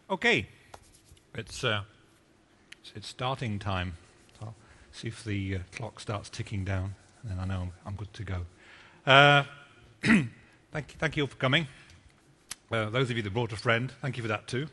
Okay, it's starting time. So I'll see if the clock starts ticking down, and then I know I'm good to go. Thank you all for coming. Those of you that brought a friend, thank you for that too.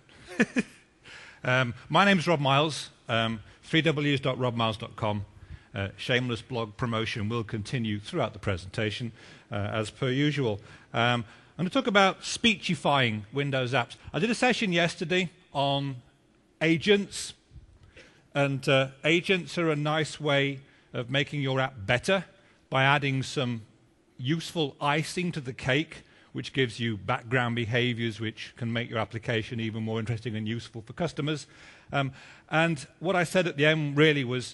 My name is Rob Miles, 3ws.robmiles.com. Shameless blog promotion will continue throughout the presentation, as per usual. I'm going to talk about speechifying Windows apps. I did a session yesterday on agents, and agents are a nice way of making your app better by adding some useful icing to the cake, which gives you background behaviors which can make your application even more interesting and useful for customers. And what I said at the end really was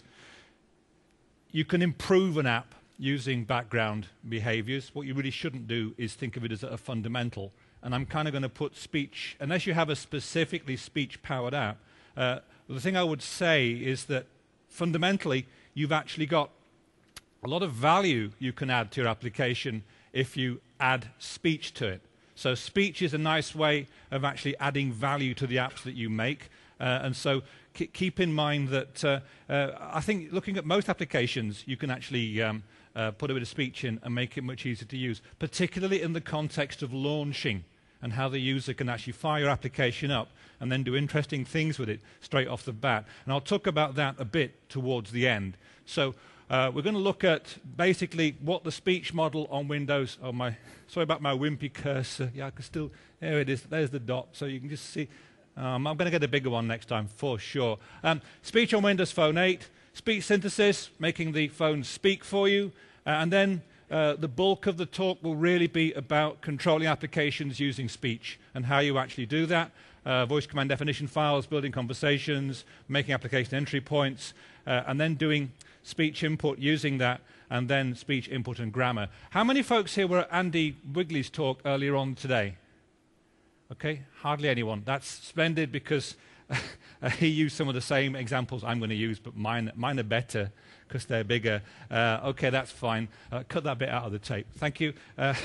you can improve an app using background behaviors. What you really shouldn't do is think of it as a fundamental. And I'm kind of going to put speech, unless you have a specifically speech-powered app, the thing I would say is that fundamentally you've actually got a lot of value you can add to your application if you add speech to it. So speech is a nice way of actually adding value to the apps that you make. And so keep in mind that I think looking at most applications, you can actually put a bit of speech in and make it much easier to use, particularly in the context of launching and how the user can actually fire your application up and then do interesting things with it straight off the bat. And I'll talk about that a bit towards the end. So we're going to look at basically what the speech model on Windows, sorry about my wimpy cursor, yeah, I can still, there it is, there's the dot, so you can just see. I'm going to get a bigger one next time for sure. Speech on Windows Phone 8, speech synthesis, making the phone speak for you, and then the bulk of the talk will really be about controlling applications using speech and how you actually do that. Voice command definition files, building conversations, making application entry points, and then doing speech input using that, and then speech input and grammar. How many folks here were at Andy Wigley's talk earlier on today? Okay, hardly anyone. That's splendid because he used some of the same examples I'm going to use, but mine are better because they're bigger. Okay, that's fine. Cut that bit out of the tape. Thank you.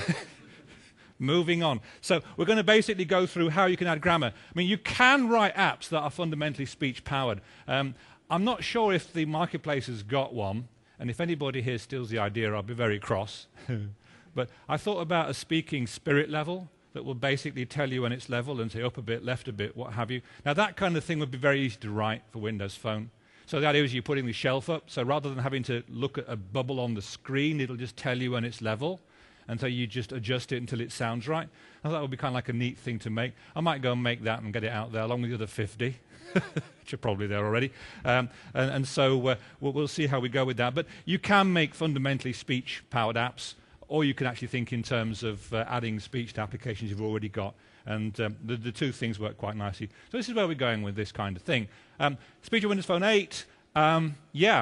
Moving on. So we're going to basically go through how you can add grammar. I mean, you can write apps that are fundamentally speech-powered. I'm not sure if the marketplace has got one, and if anybody here steals the idea, I'll be very cross. But I thought about a speaking spirit level that will basically tell you when it's level and say up a bit, left a bit, what have you. Now that kind of thing would be very easy to write for Windows Phone. So the idea is you're putting the shelf up, so rather than having to look at a bubble on the screen, it'll just tell you when it's level, and so you just adjust it until it sounds right. I thought that would be kind of like a neat thing to make. I might go and make that and get it out there along with the other 50, which are probably there already. And so we'll see how we go with that. But you can make fundamentally speech-powered apps, or you can actually think in terms of adding speech to applications you've already got. And the two things work quite nicely. So this is where we're going with this kind of thing. Speech on Windows Phone 8, yeah.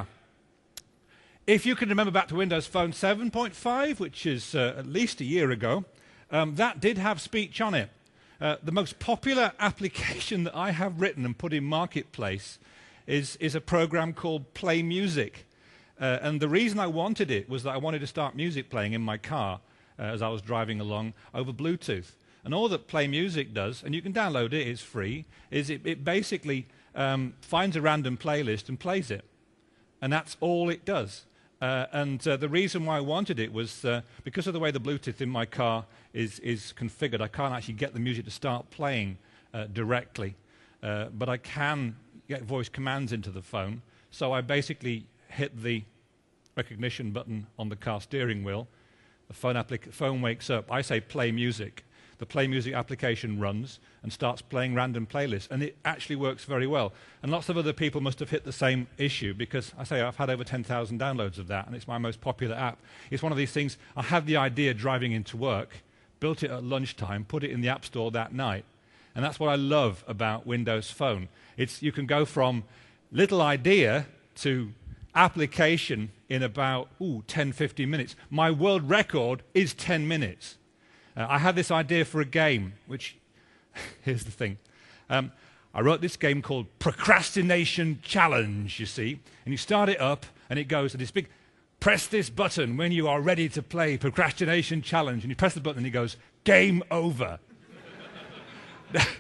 If you can remember back to Windows Phone 7.5, which is at least a year ago, that did have speech on it. The most popular application that I have written and put in Marketplace is a program called Play Music. And the reason I wanted it was that I wanted to start music playing in my car as I was driving along over Bluetooth. And all that Play Music does, and you can download it, it's free, is it basically finds a random playlist and plays it. And that's all it does. And the reason why I wanted it was because of the way the Bluetooth in my car is configured, I can't actually get the music to start playing directly. But I can get voice commands into the phone. So I basically hit the recognition button on the car steering wheel. The phone wakes up. I say play music. The Play Music application runs and starts playing random playlists, and it actually works very well. And lots of other people must have hit the same issue because I say I've had over 10,000 downloads of that, and it's my most popular app. It's one of these things, I had the idea driving into work, built it at lunchtime, put it in the App Store that night. And that's what I love about Windows Phone. You can go from little idea to application in about 10, 15 minutes. My world record is 10 minutes. I had this idea for a game, which, here's the thing. I wrote this game called Procrastination Challenge, you see. And you start it up, and it goes, and this big, press this button when you are ready to play Procrastination Challenge. And you press the button, and it goes, game over.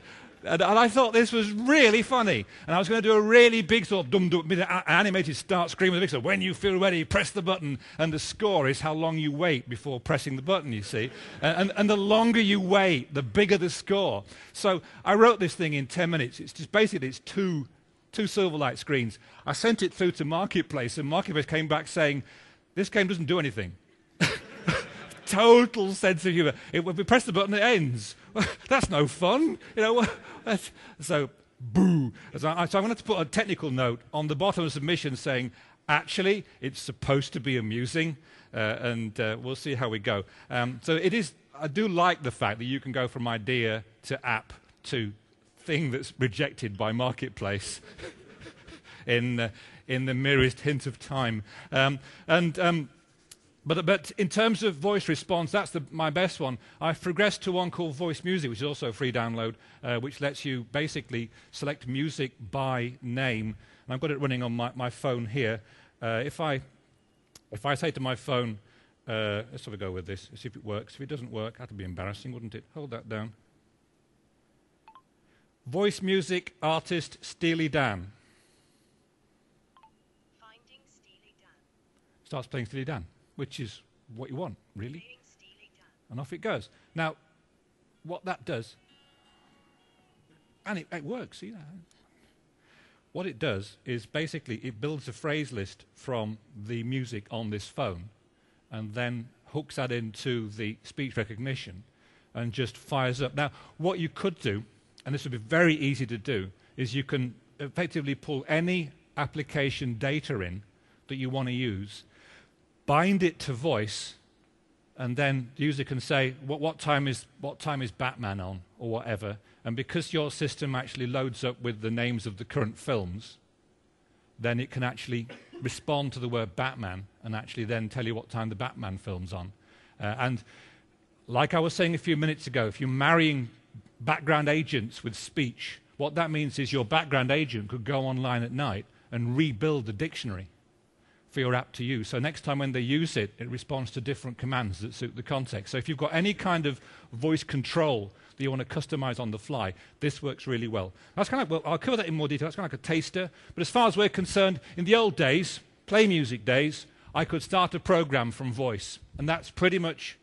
And I thought this was really funny. And I was going to do a really big sort of animated start screen with a big sort of, when you feel ready, press the button. And the score is how long you wait before pressing the button, you see. And the longer you wait, the bigger the score. So I wrote this thing in 10 minutes. It's just basically, it's two Silverlight screens. I sent it through to Marketplace, and Marketplace came back saying, this game doesn't do anything. Total sense of humor. When we press the button, it ends. That's no fun. So, boo. So I'm going to put a technical note on the bottom of the submission saying, actually, it's supposed to be amusing, and we'll see how we go. So it is. I do like the fact that you can go from idea to app to thing that's rejected by Marketplace in the merest hint of time. But in terms of voice response, that's my best one. I've progressed to one called Voice Music, which is also a free download, which lets you basically select music by name. And I've got it running on my phone here. If I say to my phone, let's have a go with this, see if it works. If it doesn't work, that would be embarrassing, wouldn't it? Hold that down. Voice Music Artist Steely Dan. Finding Steely Dan. Starts playing Steely Dan, which is what you want, really. And off it goes. Now, what that does, and it works, you know. What it does is basically it builds a phrase list from the music on this phone and then hooks that into the speech recognition and just fires up. Now, what you could do, and this would be very easy to do, is you can effectively pull any application data in that you want to use, bind it to voice, and then the user can say, what time is Batman on, or whatever. And because your system actually loads up with the names of the current films, then it can actually respond to the word Batman and actually then tell you what time the Batman film's on. And like I was saying a few minutes ago, if you're marrying background agents with speech, what that means is your background agent could go online at night and rebuild the dictionary for your app to use. So next time when they use it, it responds to different commands that suit the context. So if you've got any kind of voice control that you want to customize on the fly, this works really well. That's kind of, well, I'll cover that in more detail. That's kind of like a taster. But as far as we're concerned, in the old days, Play Music days, I could start a program from voice. And that's pretty much,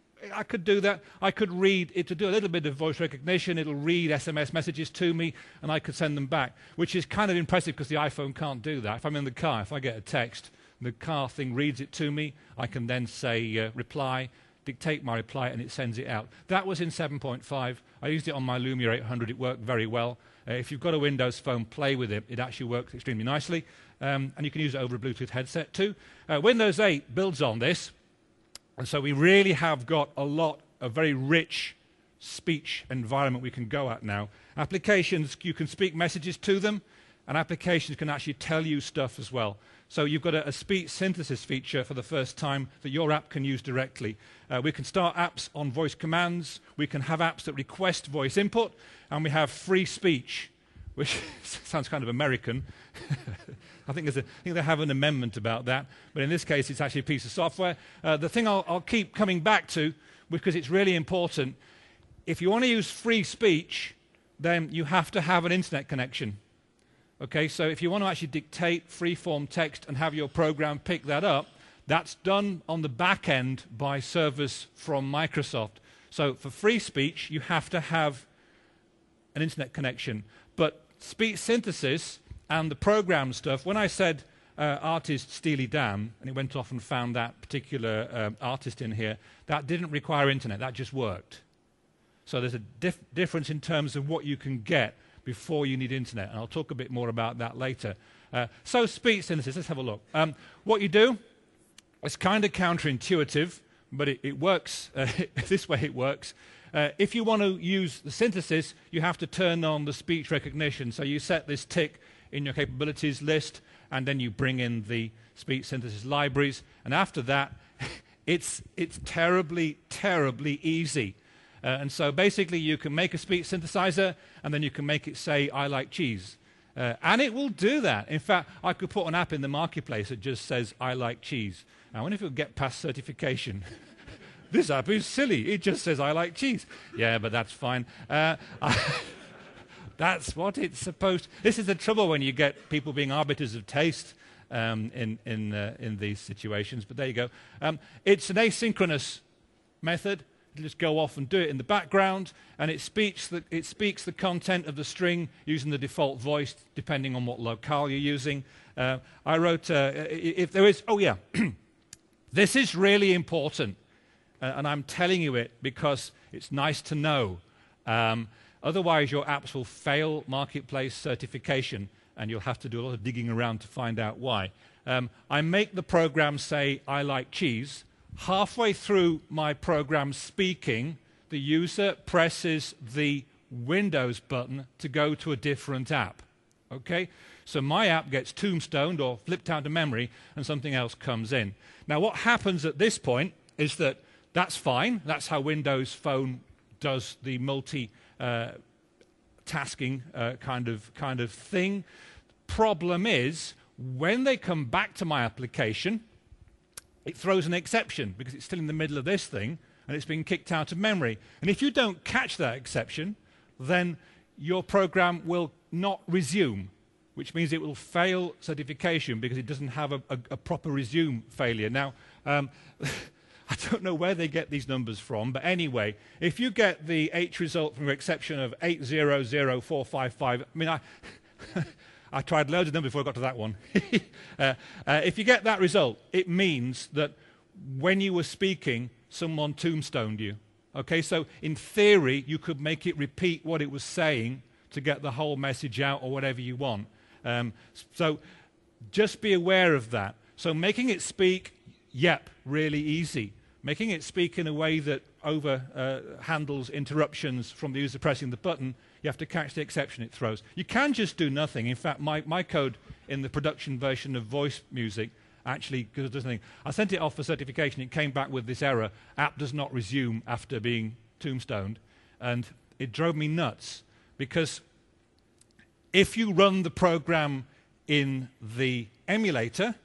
I could do that. I could read it to do a little bit of voice recognition. It'll read SMS messages to me, and I could send them back, which is kind of impressive because the iPhone can't do that. If I'm in the car, if I get a text, the car thing reads it to me. I can then say reply, dictate my reply, and it sends it out. That was in 7.5. I used it on my Lumia 800. It worked very well. If you've got a Windows phone, play with it. It actually works extremely nicely. And you can use it over a Bluetooth headset too. Windows 8 builds on this. And so we really have got a very rich speech environment we can go at now. Applications, you can speak messages to them, and applications can actually tell you stuff as well. So you've got a speech synthesis feature for the first time that your app can use directly. We can start apps on voice commands. We can have apps that request voice input, and we have free speech, which sounds kind of American. I think they have an amendment about that, but in this case, it's actually a piece of software. The thing I'll keep coming back to, because it's really important, if you want to use free speech, then you have to have an internet connection. Okay, so if you want to actually dictate free-form text and have your program pick that up, that's done on the back end by servers from Microsoft. So for free speech, you have to have an internet connection. But speech synthesis and the program stuff, when I said artist Steely Dan, and it went off and found that particular artist in here, that didn't require internet, that just worked. So there's a difference in terms of what you can get before you need internet, and I'll talk a bit more about that later. So speech synthesis, let's have a look. What you do, it's kind of counterintuitive, but it works. This way it works. If you want to use the synthesis, you have to turn on the speech recognition. So you set this tick in your capabilities list, and then you bring in the speech synthesis libraries. And after that, it's terribly, terribly easy. And so basically you can make a speech synthesizer, and then you can make it say, I like cheese. And it will do that. In fact, I could put an app in the marketplace that just says, I like cheese. I wonder if it would get past certification. This app is silly. It just says, I like cheese. Yeah, but that's fine. That's what it's supposed. This is the trouble when you get people being arbiters of taste in these situations. But there you go. It's an asynchronous method. You just go off and do it in the background, and it speaks the content of the string using the default voice, depending on what locale you're using. I wrote, if there is, oh yeah, this is really important, and I'm telling you it because it's nice to know. Otherwise, your apps will fail marketplace certification, and you'll have to do a lot of digging around to find out why. I make the program say, I like cheese. Halfway through my program speaking, the user presses the Windows button to go to a different app. Okay? So my app gets tombstoned or flipped out of memory, and something else comes in. Now, what happens at this point is that that's fine. That's how Windows Phone does the multi-tasking kind of thing. Problem is, when they come back to my application, it throws an exception because it's still in the middle of this thing and it's been kicked out of memory. And if you don't catch that exception, then your program will not resume, which means it will fail certification because it doesn't have a proper resume failure. Now, I don't know where they get these numbers from, but anyway, if you get the H result from your exception of 800455, I mean, I tried loads of them before I got to that one. If you get that result, it means that when you were speaking, someone tombstoned you. Okay, so in theory, you could make it repeat what it was saying to get the whole message out or whatever you want. So just be aware of that. So making it speak, yep, really easy. Making it speak in a way that handles interruptions from the user pressing the button, you have to catch the exception it throws. You can just do nothing. In fact, my code in the production version of voice music actually does nothing. I sent it off for certification. It came back with this error, app does not resume after being tombstoned. And it drove me nuts because if you run the program in the emulator,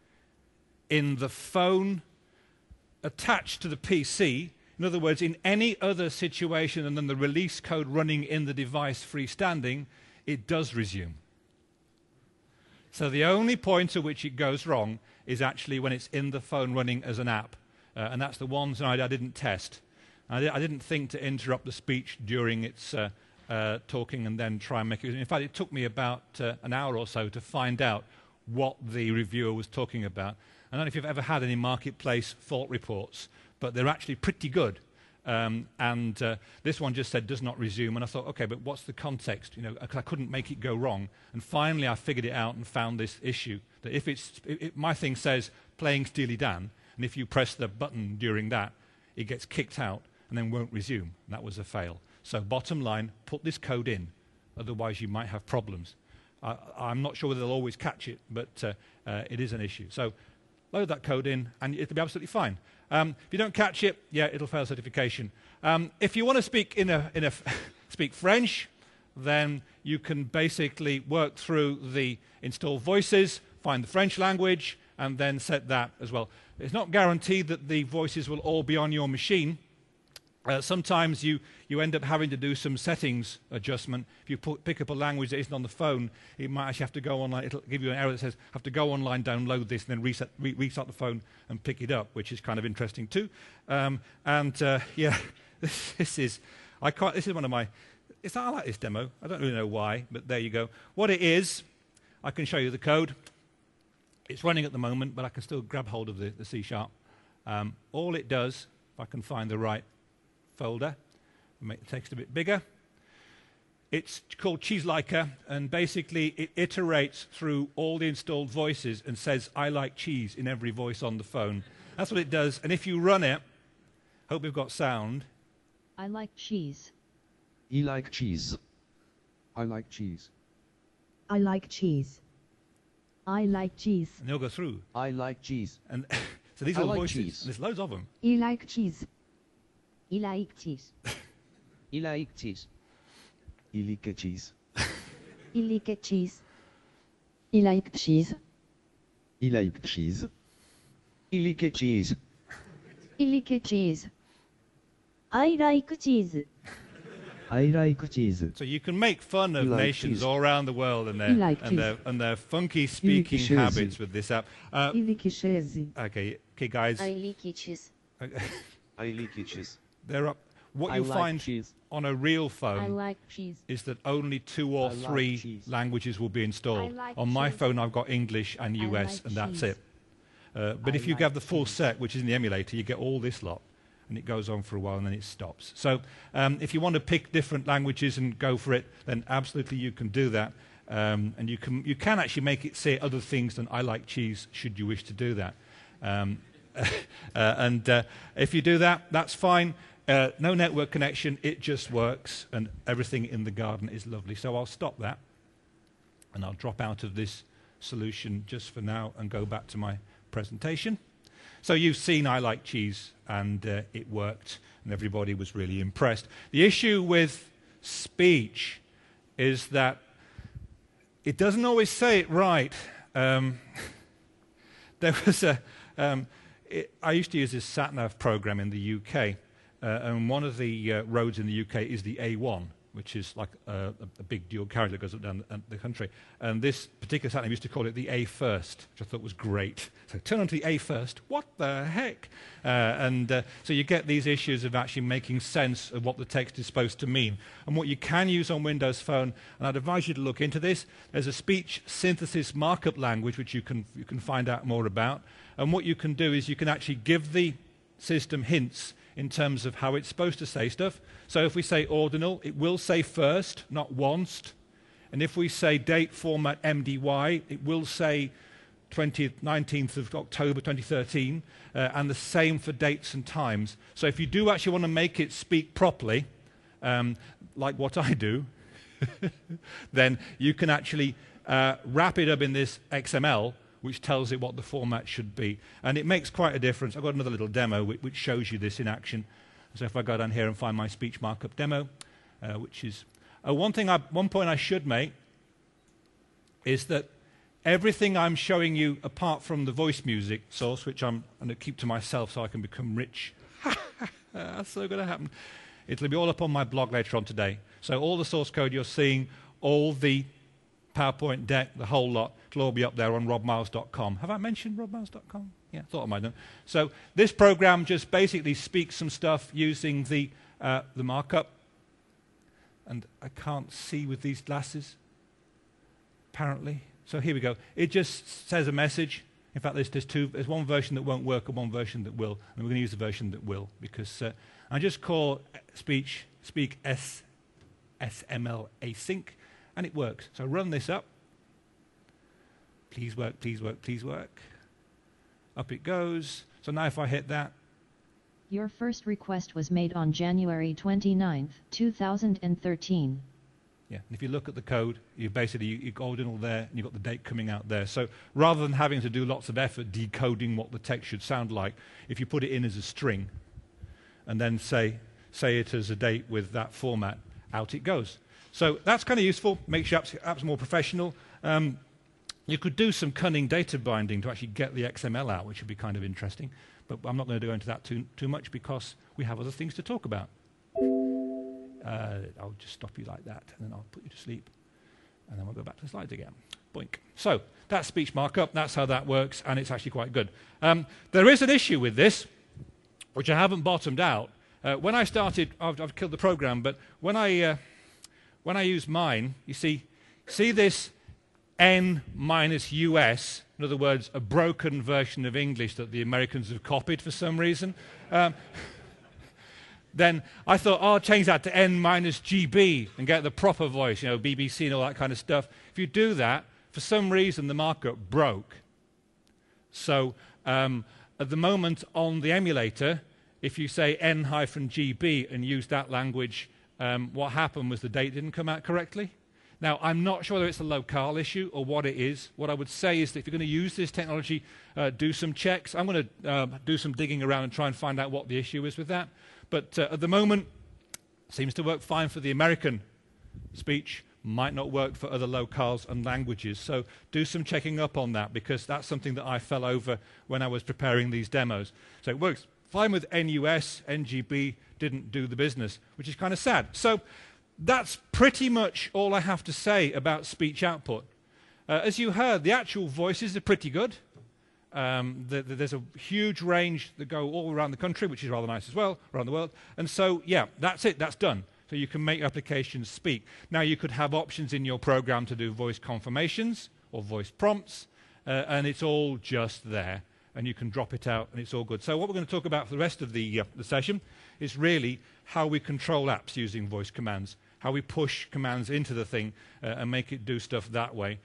in the phone attached to the PC, in other words, in any other situation than the release code running in the device freestanding, it does resume. So the only point at which it goes wrong is actually when it's in the phone running as an app. And that's the ones I didn't test. I didn't think to interrupt the speech during its talking and then try and make it. In fact, it took me about an hour or so to find out what the reviewer was talking about. I don't know if you've ever had any marketplace fault reports, but they're actually pretty good. This one just said does not resume, and I thought, okay, but what's the context? You know, because I couldn't make it go wrong. And finally, I figured it out and found this issue that if my thing says playing Steely Dan, and if you press the button during that, it gets kicked out and then won't resume. And that was a fail. So bottom line, put this code in, otherwise you might have problems. I'm not sure whether they'll always catch it, but it is an issue. So load that code in, and it'll be absolutely fine. If you don't catch it, yeah, it'll fail certification. If you want to speak speak French, then you can basically work through the install voices, find the French language, and then set that as well. It's not guaranteed that the voices will all be on your machine. Sometimes you end up having to do some settings adjustment. If you pick up a language that isn't on the phone, it might actually have to go online. It'll give you an error that says, have to go online, download this, and then restart the phone and pick it up, which is kind of interesting too. Yeah, this is one of my. I like this demo. I don't really know why, but there you go. What it is, I can show you the code. It's running at the moment, but I can still grab hold of the C#. All it does, if I can find the right folder, make the text a bit bigger. It's called CheeseLiker, and basically it iterates through all the installed voices and says, I like cheese in every voice on the phone. That's what it does. And if you run it, hope we've got sound. I like cheese. I like cheese. I like cheese. I like cheese. I like cheese. And they'll go through. I like cheese. And so these are the voices. There's loads of them. I like cheese. I like cheese. I like cheese. I like cheese. I like cheese. I like cheese. I like cheese. I like cheese. I like cheese. I like cheese. I like cheese. So you can make fun of You like nations cheese. all around the world and You like their funky speaking cheese. habits with this app. Ilike cheese. Okay, guys, I like cheese. I like cheese. they're up. What I you'll like find cheese. on a real I phone like cheese. is that only 2 or I like 3 cheese. languages will be installed. I like On my cheese. phone, I've got English and I US, like and that's cheese. it. But I if you like have the full cheese. set, which is in the emulator, you get all this lot, and it goes on for a while, and then it stops. So if you want to pick different languages and go for it, then absolutely you can do that. And you can actually make it say other things than I like cheese, should you wish to do that. If you do that, that's fine. No network connection, it just works, and everything in the garden is lovely. So I'll stop that, and I'll drop out of this solution just for now and go back to my presentation. So you've seen I like cheese, and it worked, and everybody was really impressed. The issue with speech is that it doesn't always say it right. There was I used to use this sat-nav program in the UK, and one of the roads in the UK is the A1, which is like a big dual carriage that goes up down the country. And this particular sat-nav used to call it the A first, which I thought was great. So turn on to the A first. What the heck? So you get these issues of actually making sense of what the text is supposed to mean. And what you can use on Windows Phone, and I'd advise you to look into this, there's a speech synthesis markup language which you can find out more about. And what you can do is you can actually give the system hints in terms of how it's supposed to say stuff. So if we say ordinal, it will say first, not once. And if we say date format MDY, it will say 19th of October 2013, and the same for dates and times. So if you do actually want to make it speak properly, like what I do, then you can actually wrap it up in this XML, which tells it what the format should be. And it makes quite a difference. I've got another little demo which shows you this in action. So if I go down here and find my speech markup demo, which is... one point I should make is that everything I'm showing you, apart from the voice music source, which I'm going to keep to myself so I can become rich. That's so going to happen. It'll be all up on my blog later on today. So all the source code you're seeing, all the PowerPoint deck, the whole lot, it'll all be up there on robmiles.com. Have I mentioned robmiles.com? Yeah, thought I might have. So this program just basically speaks some stuff using the markup. And I can't see with these glasses, apparently. So here we go. It just says a message. In fact, there's one version that won't work and one version that will. And we're going to use the version that will, because I just call speak SML async, and it works. So run this up. Please work, please work, please work. Up it goes. So now if I hit that, Your first request was made on January 29, 2013. yeah, and if you look at the code, you've got ordinal there, and you've got the date coming out there. So rather than having to do lots of effort decoding what the text should sound like, if you put it in as a string, and then say it as a date with that format, out it goes. So that's kind of useful, makes your apps more professional. You could do some cunning data binding to actually get the XML out, which would be kind of interesting. But I'm not going to go into that too much because we have other things to talk about. I'll just stop you like that, and then I'll put you to sleep. And then we'll go back to the slides again. Boink. So that's speech markup. That's how that works, and it's actually quite good. There is an issue with this, which I haven't bottomed out. When I started, I've killed the program, but when I use mine, you see this N minus US, in other words, a broken version of English that the Americans have copied for some reason. Then I thought, I'll change that to N minus GB and get the proper voice, BBC and all that kind of stuff. If you do that, for some reason the markup broke. So at the moment on the emulator, if you say N-GB and use that language, what happened was the date didn't come out correctly. Now, I'm not sure whether it's a locale issue or what it is. What I would say is that if you're going to use this technology, do some checks. I'm going to do some digging around and try and find out what the issue is with that. But at the moment, it seems to work fine for the American speech, might not work for other locales and languages. So do some checking up on that, because that's something that I fell over when I was preparing these demos. So it works fine with NUS, NGB didn't do the business, which is kind of sad. So that's pretty much all I have to say about speech output. As you heard, the actual voices are pretty good. There's a huge range that go all around the country, which is rather nice as well, around the world. And so, yeah, that's it. That's done. So you can make applications speak. Now, you could have options in your program to do voice confirmations or voice prompts, and it's all just there. And you can drop it out, and it's all good. So what we're going to talk about for the rest of the session is really how we control apps using voice commands, how we push commands into the thing and make it do stuff that way.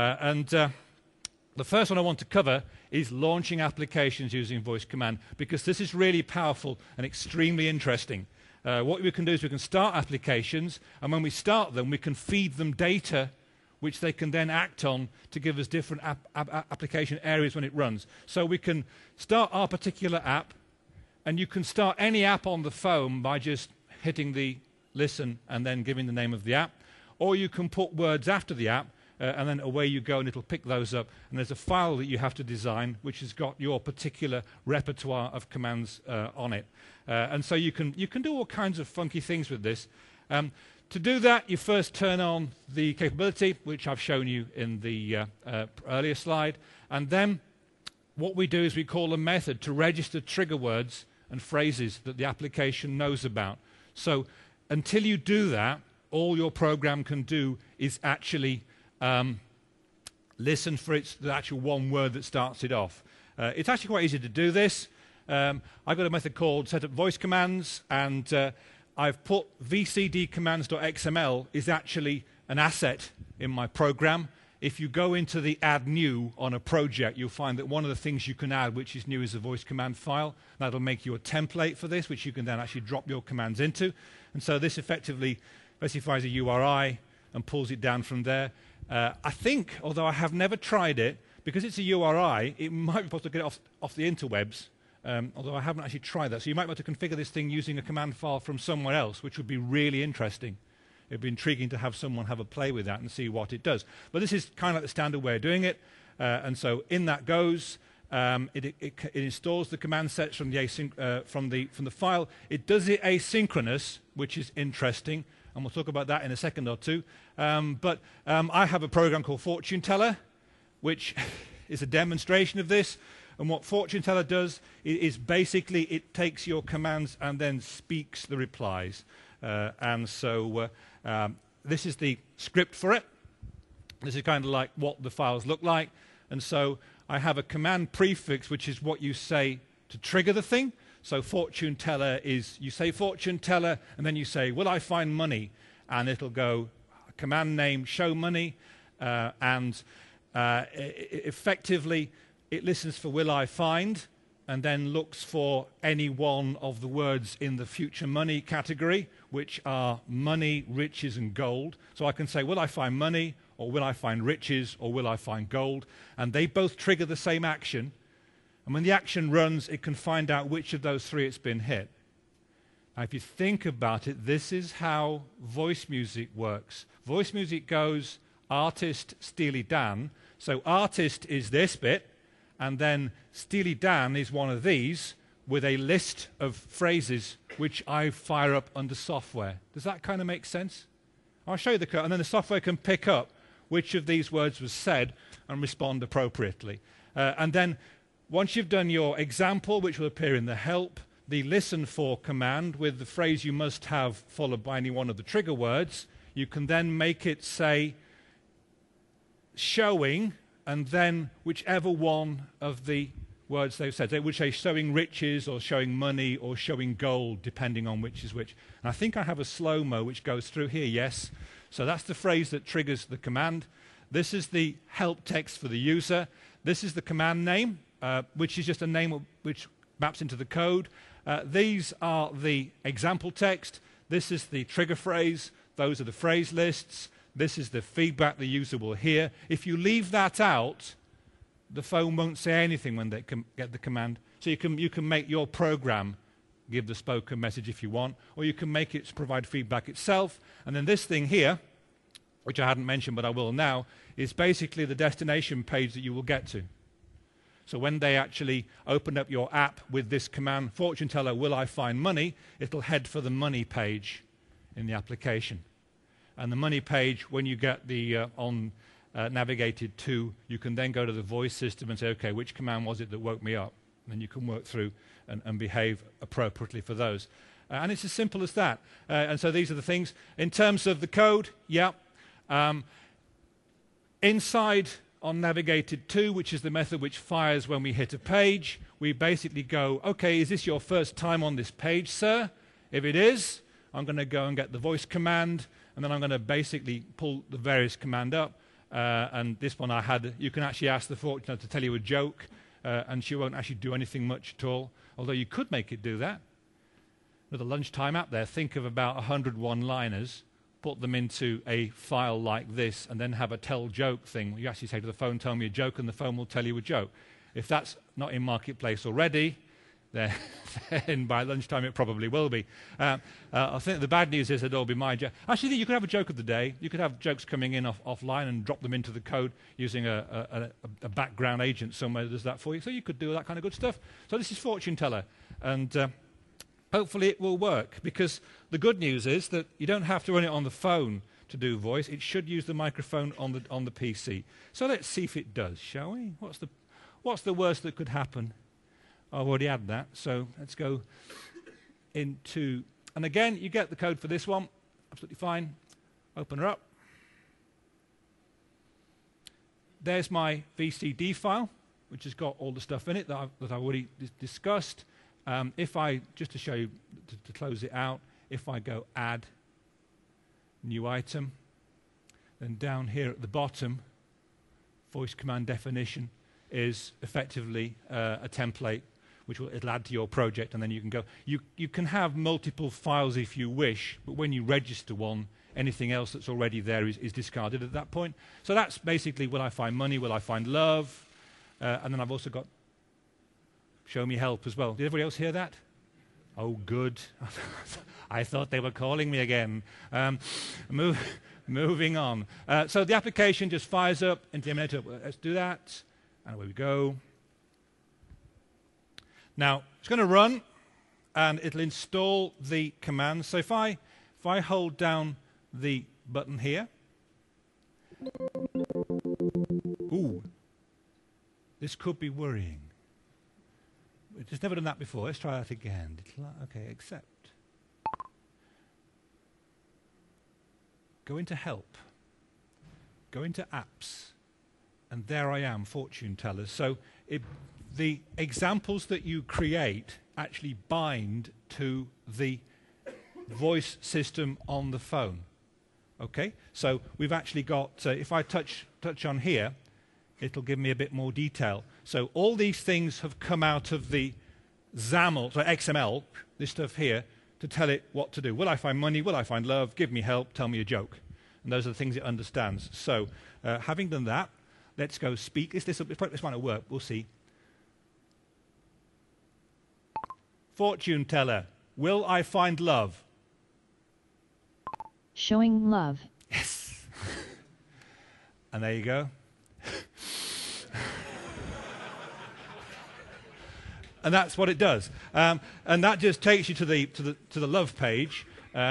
The first one I want to cover is launching applications using voice command, because this is really powerful and extremely interesting. What we can do is we can start applications, and when we start them, we can feed them data which they can then act on to give us different application areas when it runs. So we can start our particular app, and you can start any app on the phone by just hitting the listen and then giving the name of the app, or you can put words after the app, and then away you go, and it'll pick those up. And there's a file that you have to design which has got your particular repertoire of commands on it. And so you can do all kinds of funky things with this. To do that, you first turn on the capability, which I've shown you in the earlier slide. And then what we do is we call a method to register trigger words and phrases that the application knows about. So until you do that, all your program can do is actually listen for the actual one word that starts it off. It's actually quite easy to do this. I've got a method called setup voice commands, and I've put vcdcommands.xml is actually an asset in my program. If you go into the add new on a project, you'll find that one of the things you can add, which is new, is a voice command file. That'll make you a template for this, which you can then actually drop your commands into. And so this effectively specifies a URI and pulls it down from there. I think, although I have never tried it, because it's a URI, it might be possible to get it off the interwebs, although I haven't actually tried that. So you might be able to configure this thing using a command file from somewhere else, which would be really interesting. It would be intriguing to have someone have a play with that and see what it does. But this is kind of like the standard way of doing it. And so in that goes. It installs the command sets from the file. It does it asynchronous, which is interesting, and we'll talk about that in a second or two. But I have a program called Fortune Teller, which is a demonstration of this. And what Fortune Teller does is basically it takes your commands and then speaks the replies. And so this is the script for it. This is kind of like what the files look like. And so I have a command prefix, which is what you say to trigger the thing. So Fortune Teller is, you say Fortune Teller, and then you say, will I find money? And it'll go command name, show money, effectively it listens for will I find, and then looks for any one of the words in the future money category, which are money, riches, and gold. So I can say, will I find money, or will I find riches, or will I find gold? And they both trigger the same action. And when the action runs, it can find out which of those three it's been hit. Now, if you think about it, this is how voice music works. Voice music goes artist, Steely Dan. So artist is this bit, and then Steely Dan is one of these with a list of phrases which I fire up under software. Does that kind of make sense? I'll show you the code, and then the software can pick up which of these words was said and respond appropriately. And then once you've done your example, which will appear in the help, the listen for command with the phrase you must have followed by any one of the trigger words, you can then make it say showing, and then whichever one of the words they've said. They would say showing riches or showing money or showing gold, depending on which is which. And I think I have a slow-mo which goes through here, yes. So that's the phrase that triggers the command. This is the help text for the user. This is the command name, which is just a name which maps into the code. These are the example text. This is the trigger phrase. Those are the phrase lists. This is the feedback the user will hear. If you leave that out, the phone won't say anything when they get the command. So you can make your program give the spoken message if you want, or you can make it provide feedback itself. And then this thing here, which I hadn't mentioned but I will now, is basically the destination page that you will get to. So when they actually open up your app with this command, Fortune Teller, will I find money, it'll head for the money page in the application. And the money page, when you get the on navigated to, you can then go to the voice system and say, okay, which command was it that woke me up? And then you can work through and behave appropriately for those. And it's as simple as that. And so these are the things. In terms of the code, yeah. Inside on navigated to, which is the method which fires when we hit a page, we basically go, okay, is this your first time on this page, sir? If it is, I'm going to go and get the voice command, and then I'm going to basically pull the various command up. And this one I had, you can actually ask the fortune to tell you a joke, and she won't actually do anything much at all, although you could make it do that. With a lunchtime app there, think of about 100 one-liners, put them into a file like this, and then have a tell joke thing. You actually say to the phone, tell me a joke, and the phone will tell you a joke. If that's not in Marketplace already, then by lunchtime it probably will be. I think the bad news is it'll be my joke. Actually, you could have a joke of the day. You could have jokes coming in offline and drop them into the code using a background agent somewhere that does that for you. So you could do that kind of good stuff. So this is Fortune Teller. And hopefully it will work, because the good news is that you don't have to run it on the phone to do voice. It should use the microphone on the PC. So let's see if it does, shall we? What's the worst that could happen? I've already had that, so let's go into, and again, you get the code for this one, absolutely fine. Open her up. There's my VCD file, which has got all the stuff in it that I've already discussed. If I, just to show you, to close it out, if I go add, new item, then down here at the bottom, voice command definition is effectively a template which it'll add to your project, and then you can go. You can have multiple files if you wish, but when you register one, anything else that's already there is discarded at that point. So that's basically, will I find money, will I find love? And then I've also got show me help as well. Did everybody else hear that? Oh, good. I thought they were calling me again. Moving on. So the application just fires up into the emulator. Let's do that. And away we go. Now, it's going to run, and it'll install the command. So if I hold down the button here, ooh, this could be worrying. We've just never done that before. Let's try that again. Okay, accept. Go into help. Go into apps. And there I am, Fortune Tellers. So the examples that you create actually bind to the voice system on the phone. Okay? So we've actually got, if I touch on here, it'll give me a bit more detail. So all these things have come out of the XAML, so XML, this stuff here, to tell it what to do. Will I find money? Will I find love? Give me help. Tell me a joke. And those are the things it understands. So having done that, let's go speak. This might not work. We'll see. Fortune Teller, will I find love? Showing love. Yes. And there you go. And that's what it does. And that just takes you to the love page.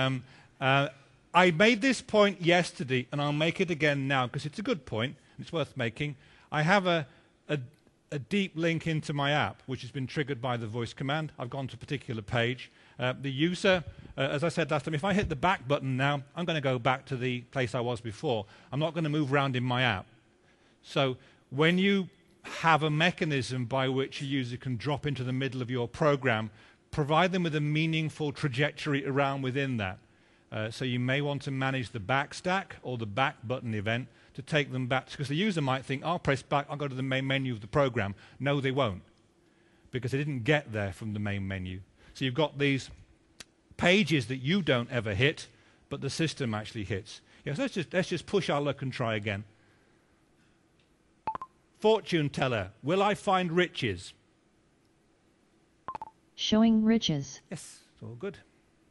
I made this point yesterday, and I'll make it again now because it's a good point. It's worth making. I have a deep link into my app, which has been triggered by the voice command. I've gone to a particular page. The user, as I said last time, if I hit the back button now, I'm going to go back to the place I was before. I'm not going to move around in my app. So when you have a mechanism by which a user can drop into the middle of your program, provide them with a meaningful trajectory around within that. So you may want to manage the back stack or the back button event to take them back, because the user might think, I'll press back, I'll go to the main menu of the program. No, they won't, because they didn't get there from the main menu. So you've got these pages that you don't ever hit, but the system actually hits. Yes, let's just push our luck and try again. Fortune Teller, will I find riches? Showing riches. Yes, it's all good.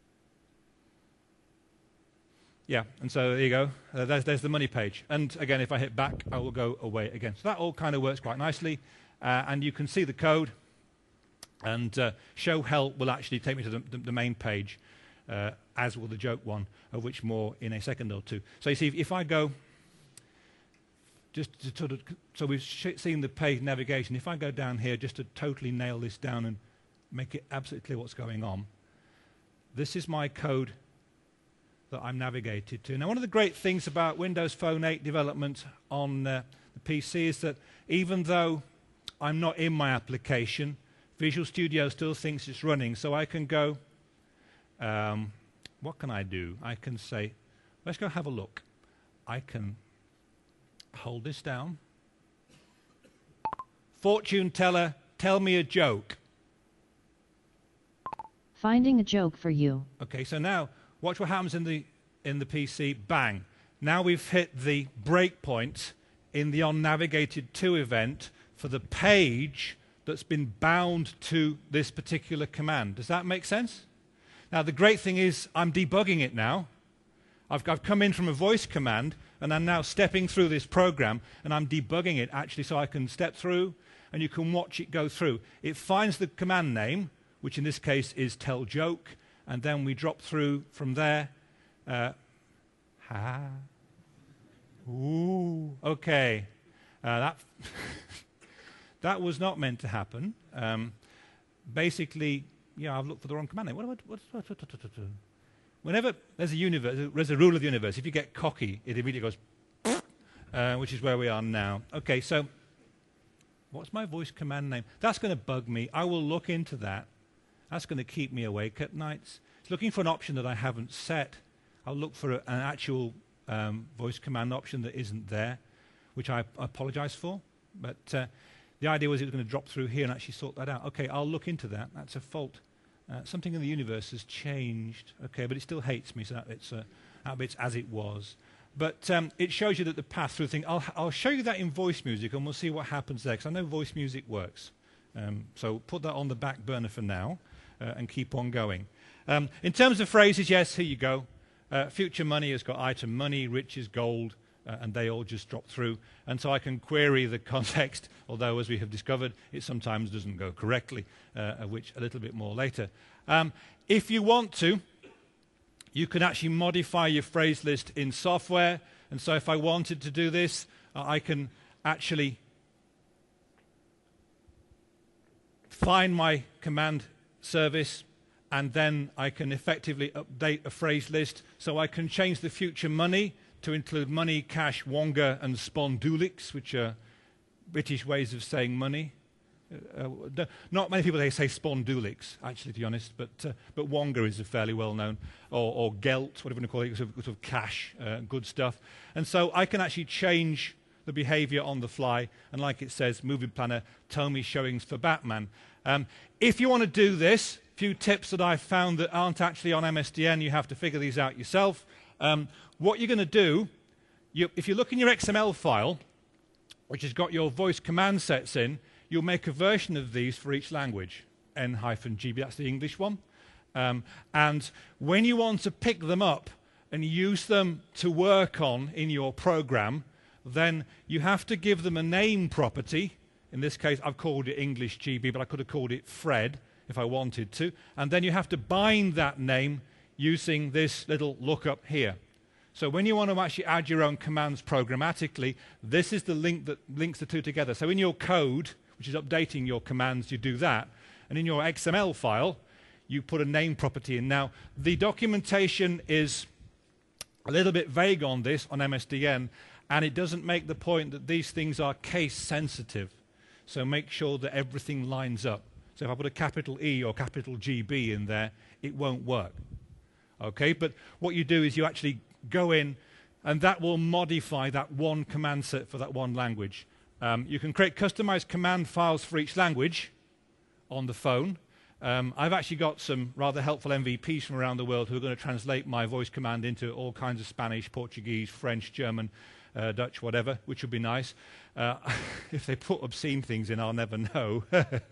Yeah, and so there you go. There's the money page. And again, if I hit back, I will go away again. So that all kind of works quite nicely. And you can see the code. And show help will actually take me to the main page. as will the joke one, of which more in a second or two. So you see, if I go, just to sort of, so we've seen the page navigation. If I go down here just to totally nail this down and make it absolutely clear what's going on, this is my code that I'm navigated to. Now, one of the great things about Windows Phone 8 development on the PC is that even though I'm not in my application, Visual Studio still thinks it's running. So I can go, what can I do? I can say, let's go have a look. I can hold this down. Fortune teller, tell me a joke. Finding a joke for you. Okay, so now watch what happens in the PC. Bang. Now we've hit the breakpoint in the on-navigated to event for the page that's been bound to this particular command. Does that make sense? Now the great thing is I'm debugging it now. I've come in from a voice command and I'm now stepping through this program and I'm debugging it actually so I can step through and you can watch it go through. It finds the command name, which in this case is tell joke, and then we drop through from there. Ooh, okay. That was not meant to happen. Basically, I've looked for the wrong command name. Whenever there's a rule of the universe, if you get cocky, it immediately goes, which is where we are now. Okay, so what's my voice command name? That's going to bug me. I will look into that. That's going to keep me awake at nights. It's looking for an option that I haven't set. I'll look for an actual voice command option that isn't there, which I apologize for. But the idea was it was going to drop through here and actually sort that out. Okay, I'll look into that. That's a fault. Something in the universe has changed. Okay, but it still hates me, so that bit's as it was. But it shows you that the path through the thing. I'll show you that in voice music, and we'll see what happens there, because I know voice music works. So put that on the back burner for now. And keep on going. In terms of phrases, yes, here you go. Future money has got item money, riches, gold, and they all just drop through. And so I can query the context, although as we have discovered, it sometimes doesn't go correctly, which a little bit more later. If you want to, you can actually modify your phrase list in software. And so if I wanted to do this, I can actually find my command service, and then I can effectively update a phrase list. So I can change the future money to include money, cash, wonga, and spondulix, which are British ways of saying money. Not many people say spondulix, actually, to be honest, but wonga is a fairly well-known, or gelt, whatever you want to call it, sort of cash, good stuff. And so I can actually change the behavior on the fly, and like it says, movie planner, tell me showings for Batman. If you want to do this, a few tips that I've found that aren't actually on MSDN, you have to figure these out yourself. What you're going to do, if you look in your XML file, which has got your voice command sets in, you'll make a version of these for each language, N-GB, that's the English one. And when you want to pick them up and use them to work on in your program, then you have to give them a name property. In this case, I've called it English GB, but I could have called it Fred if I wanted to. And then you have to bind that name using this little lookup here. So when you want to actually add your own commands programmatically, this is the link that links the two together. So in your code, which is updating your commands, you do that. And in your XML file, you put a name property in. Now, the documentation is a little bit vague on this on MSDN, and it doesn't make the point that these things are case sensitive. So make sure that everything lines up. So if I put a capital E or capital GB in there, it won't work. Okay, but what you do is you actually go in, and that will modify that one command set for that one language. You can create customized command files for each language on the phone. I've actually got some rather helpful MVPs from around the world who are going to translate my voice command into all kinds of Spanish, Portuguese, French, German, Dutch, whatever, which would be nice. If they put obscene things in, I'll never know.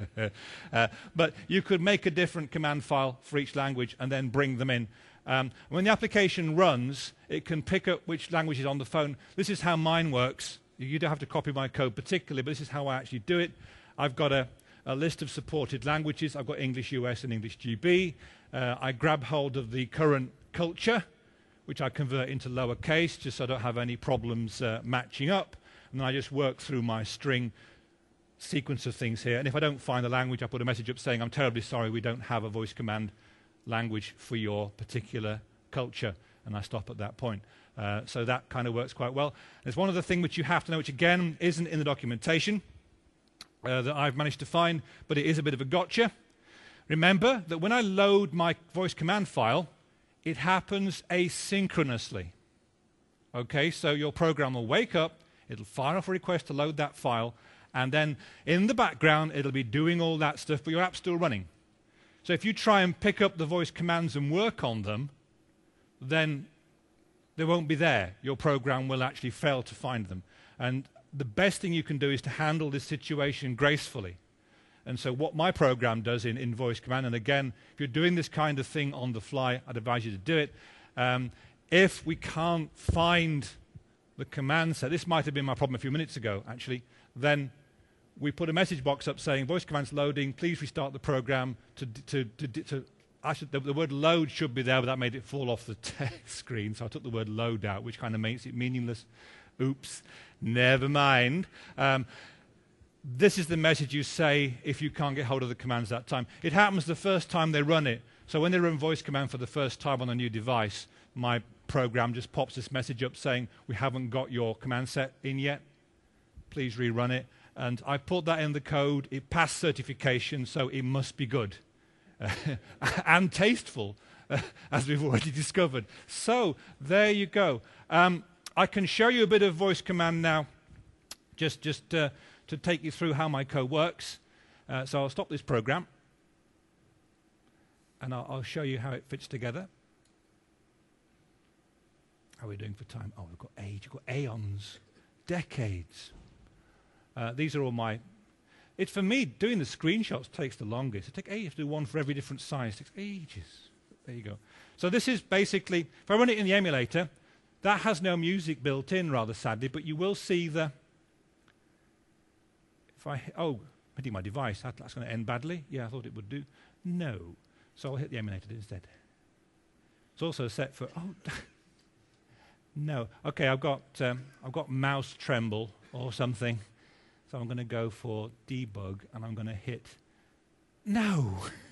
But you could make a different command file for each language and then bring them in. When the application runs, it can pick up which language is on the phone. This is how mine works. You don't have to copy my code particularly, but this is how I actually do it. I've got a list of supported languages. I've got English US and English GB. I grab hold of the current culture, which I convert into lowercase, just so I don't have any problems matching up. And then I just work through my string sequence of things here. And if I don't find the language, I put a message up saying, I'm terribly sorry, we don't have a voice command language for your particular culture. And I stop at that point. So that kind of works quite well. There's one other thing which you have to know, which again isn't in the documentation that I've managed to find, but it is a bit of a gotcha. Remember that when I load my voice command file, it happens asynchronously. Okay, so your program will wake up, it'll fire off a request to load that file, and then in the background it'll be doing all that stuff, but your app's still running. So if you try and pick up the voice commands and work on them, then they won't be there. Your program will actually fail to find them. And the best thing you can do is to handle this situation gracefully. And so what my program does in voice command, and again, if you're doing this kind of thing on the fly, I'd advise you to do it. If we can't find the command set, this might have been my problem a few minutes ago, actually, then we put a message box up saying, voice command's loading, please restart the program the word load should be there, but that made it fall off the text screen, so I took the word load out, which kind of makes it meaningless. Oops, never mind. This is the message you say if you can't get hold of the commands that time. It happens the first time they run it. So when they run voice command for the first time on a new device, my program just pops this message up saying, we haven't got your command set in yet. Please rerun it. And I put that in the code. It passed certification, so it must be good. And tasteful, as we've already discovered. So there you go. I can show you a bit of voice command now, just to take you through how my code works. So I'll stop this program, and I'll show you how it fits together. How are we doing for time? Oh, we've got age, we've got aeons, decades. These are all my... It's for me, doing the screenshots takes the longest. It takes ages to do one for every different size. It takes ages. There you go. So this is basically, if I run it in the emulator, that has no music built in, rather sadly, but you will see the... hitting my device, that's going to end badly. Yeah, I thought it would do. No. So I'll hit the emulator instead. It's also set for... no. Okay, I've got mouse tremble or something. So I'm going to go for debug, and I'm going to hit no.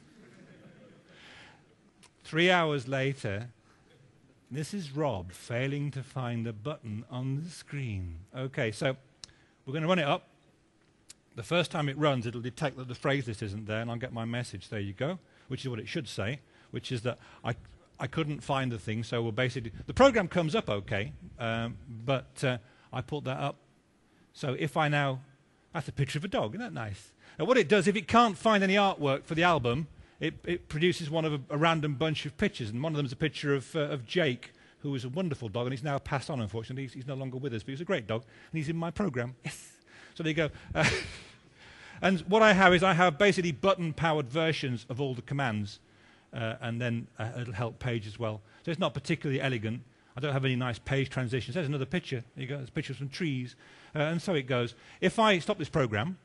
3 hours later, this is Rob failing to find the button on the screen. Okay, so we're going to run it up. The first time it runs, it'll detect that the phrase list isn't there, and I'll get my message. There you go, which is what it should say, which is that I couldn't find the thing, so we'll basically... The program comes up okay, but I put that up. So if I now... That's a picture of a dog, isn't that nice? And what it does, if it can't find any artwork for the album, it produces one of a random bunch of pictures, and one of them is a picture of Jake, who was a wonderful dog, and he's now passed on, unfortunately. He's no longer with us, but he was a great dog, and he's in my program. Yes! So there you go. And what I have is I have basically button-powered versions of all the commands, and then a little help page as well. So it's not particularly elegant. I don't have any nice page transitions. There's another picture. There you go. There's pictures from trees. And so it goes. If I stop this program,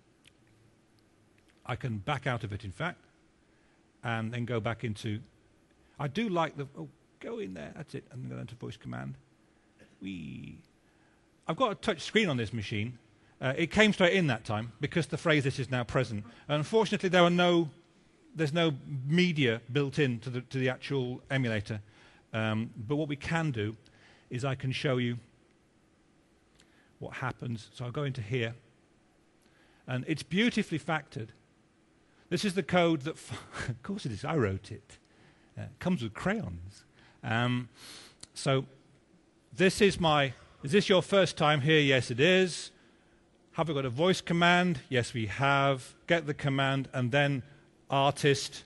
I can back out of it, in fact, and then go back into... I do like the... Oh, go in there. That's it. And go into voice command. I've got a touch screen on this machine. It came straight in that time because the phrase list is now present. Unfortunately, there's no media built in to the actual emulator. But what we can do is I can show you what happens. So I'll go into here. And it's beautifully factored. This is the code that... of course it is. I wrote it. It comes with crayons. So this is my... Is this your first time here? Yes, it is. Have we got a voice command? Yes, we have. Get the command, and then artist...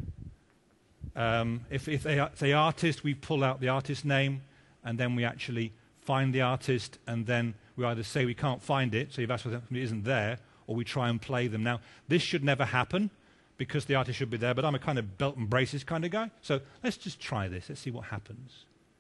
if they say artist, we pull out the artist name, and then we actually find the artist, and then we either say we can't find it, so you've asked for something that isn't there, or we try and play them. Now, this should never happen, because the artist should be there, but I'm a kind of belt and braces kind of guy, so let's just try this. Let's see what happens.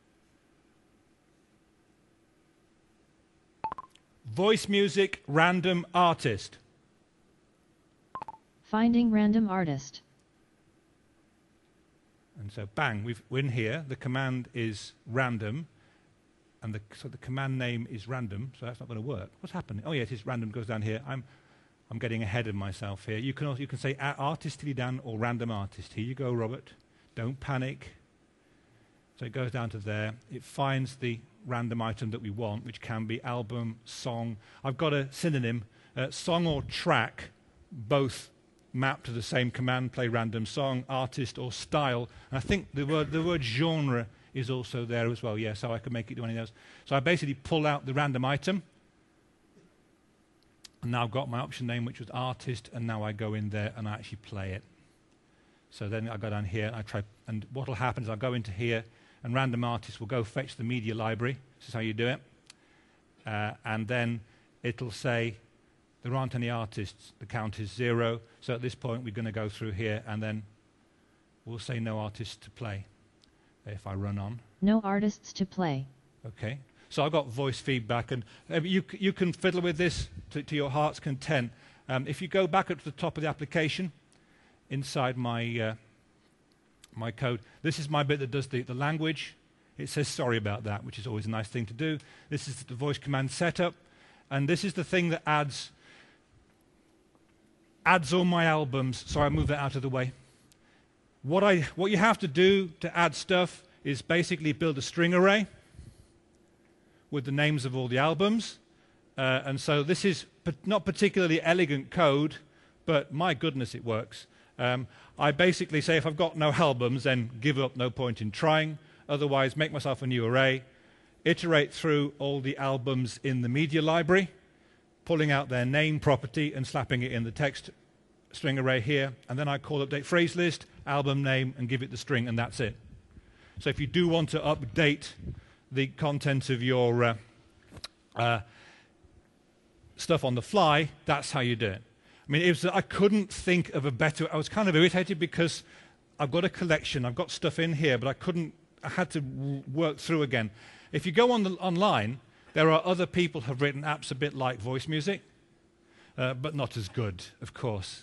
Voice music, random artist. Finding random artist. And so bang, we're in here. The command is random. And so the command name is random, so that's not going to work. What's happening? Oh, yeah, it is random, goes down here. I'm getting ahead of myself here. You can say artist tilde dan or random artist. Here you go, Robert. Don't panic. So it goes down to there. It finds the random item that we want, which can be album, song. I've got a synonym, song or track, both map to the same command, play random song, artist or style. And I think the word genre is also there as well, yeah, so I can make it do any of those. So I basically pull out the random item, and now I've got my option name, which was artist, and now I go in there and I actually play it. So then I go down here, and what will happen is I'll go into here, and random artist will go fetch the media library. This is how you do it. And then it'll say, there aren't any artists, the count is 0. So at this point, we're going to go through here, and then we'll say no artists to play. If I run on. No artists to play. Okay. So I've got voice feedback, and you can fiddle with this to your heart's content. If you go back up to the top of the application, inside my my code, this is my bit that does the language. It says sorry about that, which is always a nice thing to do. This is the voice command setup, and this is the thing that adds all my albums. So I move that out of the way. What you have to do to add stuff is basically build a string array with the names of all the albums. And so this is not particularly elegant code, but my goodness, it works. I basically say if I've got no albums, then give up, no point in trying. Otherwise, make myself a new array, iterate through all the albums in the media library, pulling out their name property and slapping it in the text string array here, and then I call update phrase list, album name, and give it the string, and that's it. So if you do want to update the content of your stuff on the fly, that's how you do it. I mean, I couldn't think of a better. I was kind of irritated because I've got a collection, I've got stuff in here, but I had to work through again. If you go online, there are other people who have written apps a bit like Voice Music, but not as good, of course.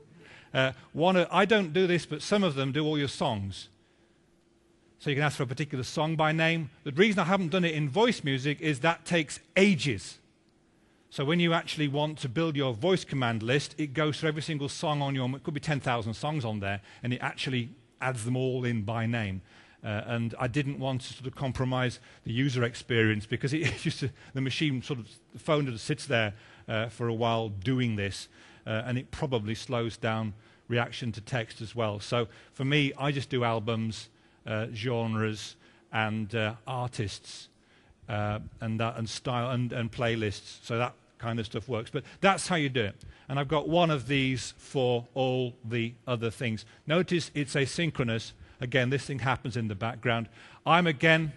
I don't do this, but some of them do all your songs. So you can ask for a particular song by name. The reason I haven't done it in Voice Music is that takes ages. So when you actually want to build your voice command list, it goes through every single song on your, it could be 10,000 songs on there, and it actually adds them all in by name. And I didn't want to sort of compromise the user experience because the machine the phone just sits there for a while doing this, and it probably slows down reaction to text as well. So for me, I just do albums, genres, and artists, and style and playlists. So that kind of stuff works. But that's how you do it. And I've got one of these for all the other things. Notice it's asynchronous. Again, this thing happens in the background. I'm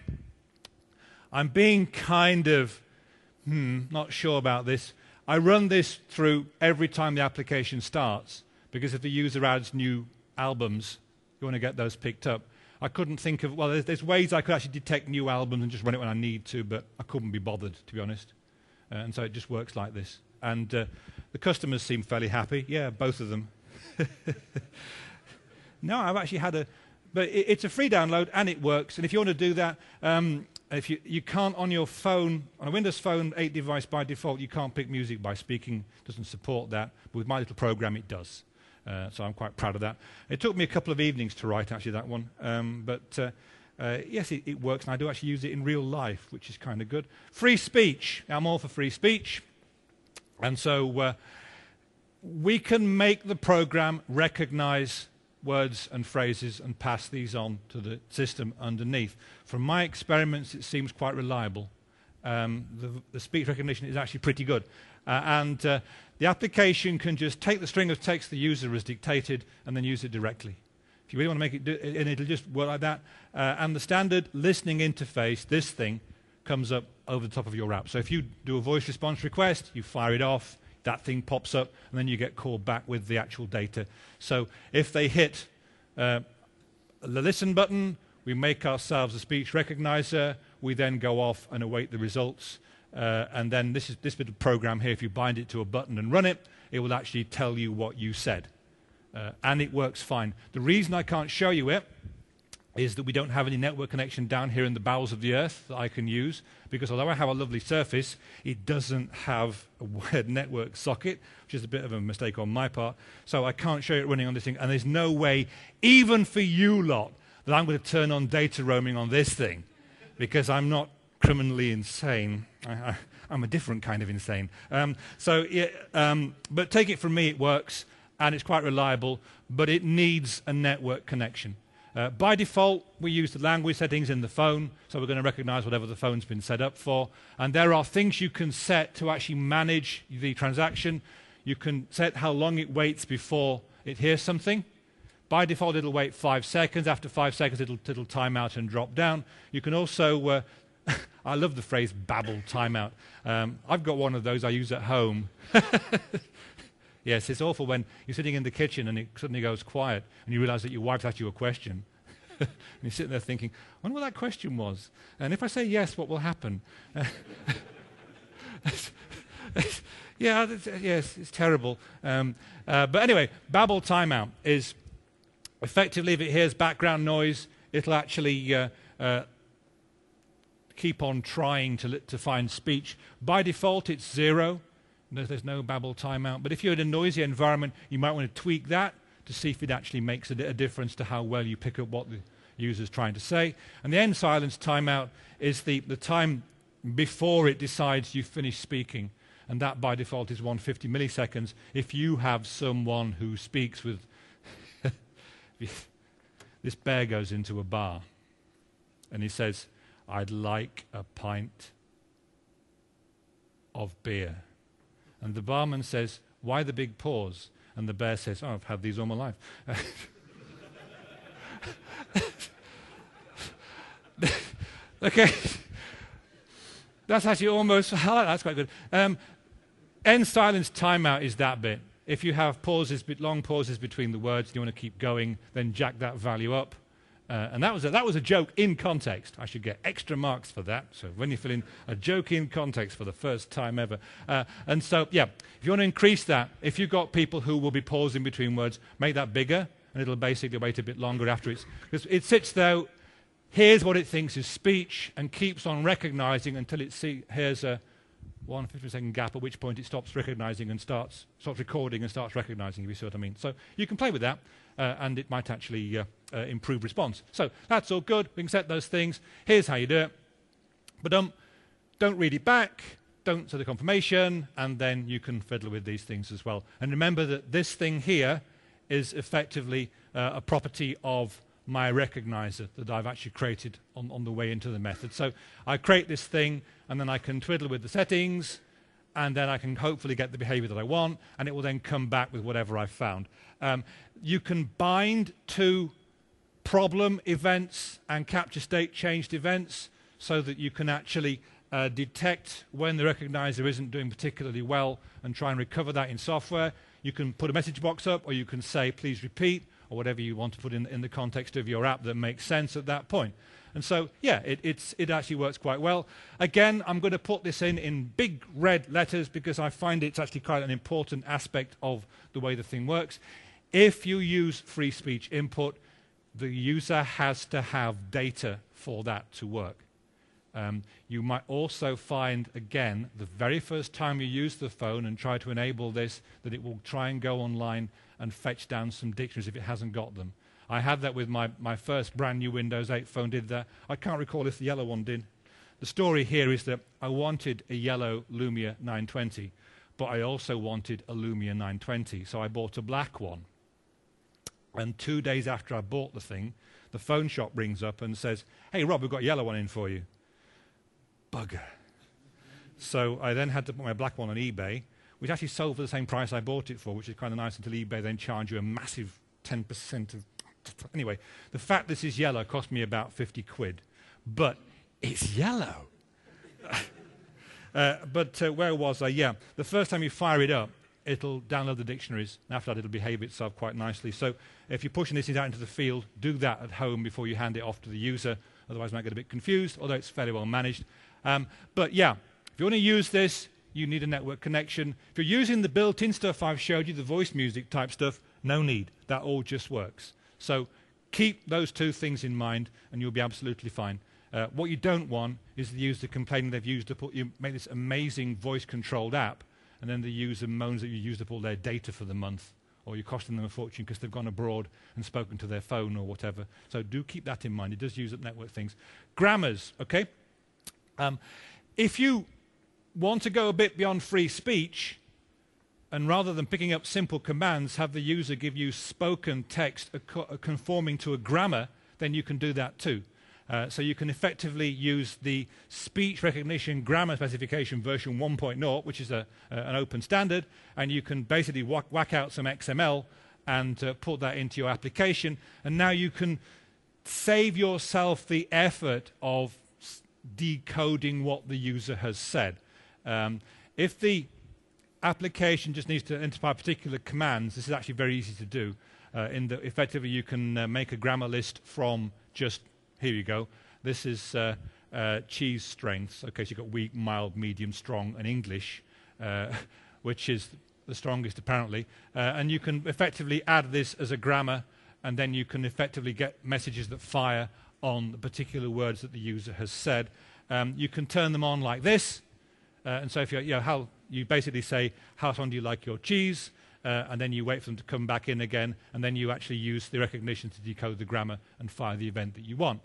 being kind of not sure about this. I run this through every time the application starts, because if the user adds new albums, you want to get those picked up. I couldn't think of, well, there's ways I could actually detect new albums and just run it when I need to, but I couldn't be bothered, to be honest. And so it just works like this. And the customers seem fairly happy. Yeah, both of them. No, I've actually had but it's a free download and it works. And if you want to do that, if you can't on your phone, on a Windows Phone 8 device by default, you can't pick music by speaking. It doesn't support that. But with my little program, it does. So I'm quite proud of that. It took me a couple of evenings to write, actually, that one. Yes, it works, and I do actually use it in real life, which is kind of good. Free speech. I'm all for free speech. And so we can make the program recognize words and phrases and pass these on to the system underneath. From my experiments, it seems quite reliable. The speech recognition is actually pretty good. The application can just take the string of text the user has dictated and then use it directly. If you really want to make it do, and it'll just work like that. And the standard listening interface, this thing, comes up over the top of your app. So if you do a voice response request, you fire it off, that thing pops up, and then you get called back with the actual data. So if they hit the listen button, we make ourselves a speech recognizer. We then go off and await the results. And then this bit of program here, if you bind it to a button and run it, it will actually tell you what you said. And it works fine. The reason I can't show you it is that we don't have any network connection down here in the bowels of the earth that I can use, because although I have a lovely surface, it doesn't have a wired network socket, which is a bit of a mistake on my part. So I can't show it running on this thing, and there's no way, even for you lot, that I'm going to turn on data roaming on this thing, because I'm not criminally insane. I'm a different kind of insane. But take it from me, it works, and it's quite reliable, but it needs a network connection. By default, we use the language settings in the phone, so we're going to recognize whatever the phone's been set up for. And there are things you can set to actually manage the transaction. You can set how long it waits before it hears something. By default, it'll wait 5 seconds. After 5 seconds, it'll time out and drop down. You can also, I love the phrase babble timeout. I've got one of those I use at home. Yes, it's awful when you're sitting in the kitchen and it suddenly goes quiet and you realize that your wife's asked you a question. And you're sitting there thinking, I wonder what that question was. And if I say yes, what will happen? Yes, it's terrible. But anyway, babble timeout is effectively, if it hears background noise, it'll actually keep on trying to find speech. By default, it's 0. There's no babble timeout. But if you're in a noisy environment, you might want to tweak that to see if it actually makes a difference to how well you pick up what the user's trying to say. And the end silence timeout is the time before it decides you've finished speaking. And that, by default, is 150 milliseconds. If you have someone who speaks with... This bear goes into a bar and he says, I'd like a pint of beer. And the barman says, why the big pause? And the bear says, oh, I've had these all my life. Okay. That's actually almost, that's quite good. End silence timeout is that bit. If you have pauses, long pauses between the words, you want to keep going, then jack that value up. And that was a joke in context. I should get extra marks for that. So when you fill in a joke in context for the first time ever. And so, yeah, if you want to increase that, if you've got people who will be pausing between words, make that bigger, and it'll basically wait a bit longer after because it sits there, hears what it thinks is speech, and keeps on recognizing until it hears a 150-second gap, at which point it stops recognizing and stops recording and starts recognizing, if you see what I mean. So you can play with that, and it might actually improve response. So that's all good. We can set those things. Here's how you do it. But don't read it back. Don't set a confirmation, and then you can fiddle with these things as well. And remember that this thing here is effectively a property of my recognizer that I've actually created on the way into the method. So I create this thing, and then I can twiddle with the settings, and then I can hopefully get the behavior that I want, and it will then come back with whatever I've found. You can bind to problem events and capture state changed events so that you can actually detect when the recognizer isn't doing particularly well and try and recover that in software. You can put a message box up, or you can say, please repeat, or whatever you want to put in the context of your app that makes sense at that point. And so, yeah, it actually works quite well. Again, I'm going to put this in big red letters because I find it's actually quite an important aspect of the way the thing works. If you use free speech input, the user has to have data for that to work. You might also find, again, the very first time you use the phone and try to enable this, that it will try and go online and fetch down some dictionaries if it hasn't got them. I had that with my first brand new Windows 8 phone, did that. I can't recall if the yellow one did. The story here is that I wanted a yellow Lumia 920, but I also wanted a Lumia 920, so I bought a black one. And 2 days after I bought the thing, the phone shop rings up and says, hey, Rob, we've got a yellow one in for you. Bugger. So I then had to put my black one on eBay, which actually sold for the same price I bought it for, which is kind of nice until eBay then charge you a massive 10% of... Anyway, the fact this is yellow cost me about 50 quid. But it's yellow. Where was I? Yeah, the first time you fire it up, it'll download the dictionaries. After that, it'll behave itself quite nicely. So if you're pushing this out into the field, do that at home before you hand it off to the user. Otherwise, you might get a bit confused, although it's fairly well managed. But yeah, if you want to use this, you need a network connection. If you're using the built-in stuff I've showed you, the voice music type stuff, no need. That all just works. So keep those two things in mind and you'll be absolutely fine. What you don't want is the user complaining they've used up, you make this amazing voice-controlled app, and then the user moans that you used up all their data for the month, or you're costing them a fortune because they've gone abroad and spoken to their phone or whatever. So do keep that in mind. It does use up network things. Grammars, okay? If you want to go a bit beyond free speech, and rather than picking up simple commands, have the user give you spoken text conforming to a grammar, then you can do that too. So you can effectively use the speech recognition grammar specification version 1.0, which is an open standard, and you can basically whack out some XML and put that into your application, and now you can save yourself the effort of decoding what the user has said. If the application just needs to identify particular commands, this is actually very easy to do. Effectively, you can make a grammar list from just, here you go, this is cheese strengths. Okay, so you've got weak, mild, medium, strong, and English, which is the strongest apparently. And you can effectively add this as a grammar, and then you can effectively get messages that fire on the particular words that the user has said. You can turn them on like this. And so if you basically say, how strong do you like your cheese? And then you wait for them to come back in again, and then you actually use the recognition to decode the grammar and fire the event that you want.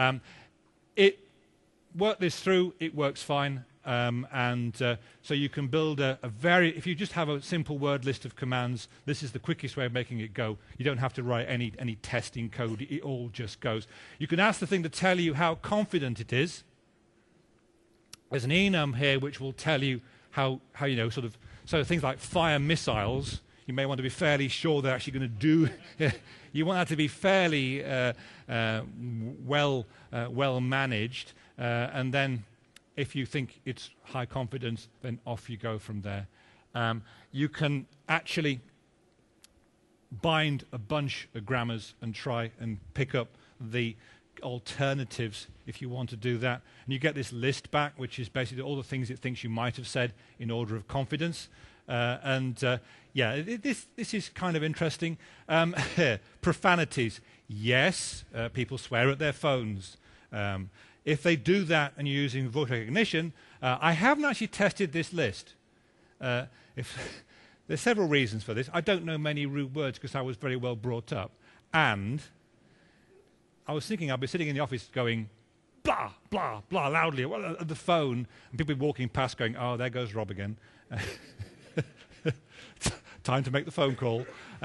Work this through, it works fine. So you can build if you just have a simple word list of commands, this is the quickest way of making it go. You don't have to write any testing code, it all just goes. You can ask the thing to tell you how confident it is. There's an enum here which will tell you how so things like fire missiles, you may want to be fairly sure they're actually going to do. You want that to be fairly well managed, and then if you think it's high confidence, then off you go from there. You can actually bind a bunch of grammars and try and pick up the alternatives if you want to do that, and you get this list back, which is basically all the things it thinks you might have said in order of confidence. This is kind of interesting. Profanities. Yes, people swear at their phones. If they do that and you're using voice recognition, I haven't actually tested this list. There's several reasons for this. I don't know many rude words because I was very well brought up, and I was thinking I'd be sitting in the office going blah, blah, blah loudly at the phone, and people walking past going, oh, there goes Rob again. Time to make the phone call.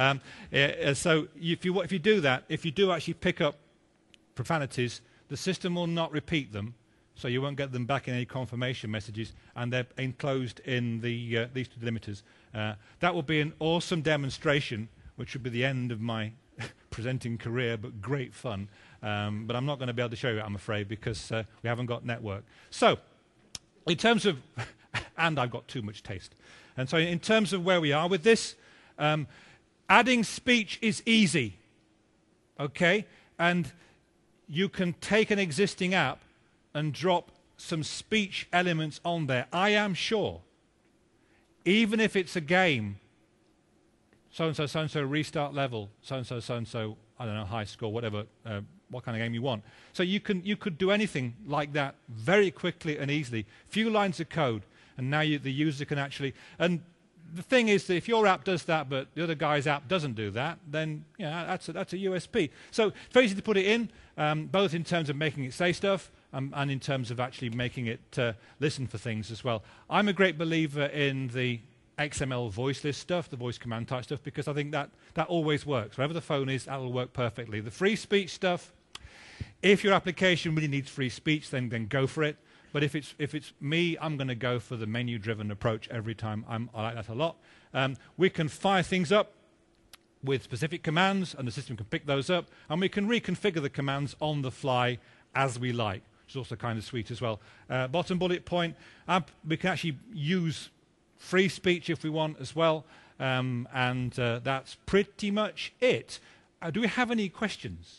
So if you do that, if you do actually pick up profanities, the system will not repeat them, so you won't get them back in any confirmation messages, and they're enclosed in these two delimiters. That will be an awesome demonstration, which would be the end of my presenting career, but great fun. But I'm not going to be able to show you it, I'm afraid, because we haven't got network. So, in terms of, and I've got too much taste. And so in terms of where we are with this, adding speech is easy, okay? And you can take an existing app and drop some speech elements on there. I am sure, even if it's a game, so-and-so, restart level, so-and-so, I don't know, high score, whatever, what kind of game you want. So you could do anything like that very quickly and easily. Few lines of code, and now the user can actually... And the thing is that if your app does that, but the other guy's app doesn't do that, then that's a USP. So it's very easy to put it in, both in terms of making it say stuff and in terms of actually making it listen for things as well. I'm a great believer in the XML voice list stuff, the voice command type stuff, because I think that always works. Wherever the phone is, that will work perfectly. The free speech stuff, if your application really needs free speech, then go for it. But if it's me, I'm going to go for the menu-driven approach every time. I like that a lot. We can fire things up with specific commands, and the system can pick those up, and we can reconfigure the commands on the fly as we like, which is also kind of sweet as well. Bottom bullet point, we can actually use free speech if we want as well, and that's pretty much it. Do we have any questions?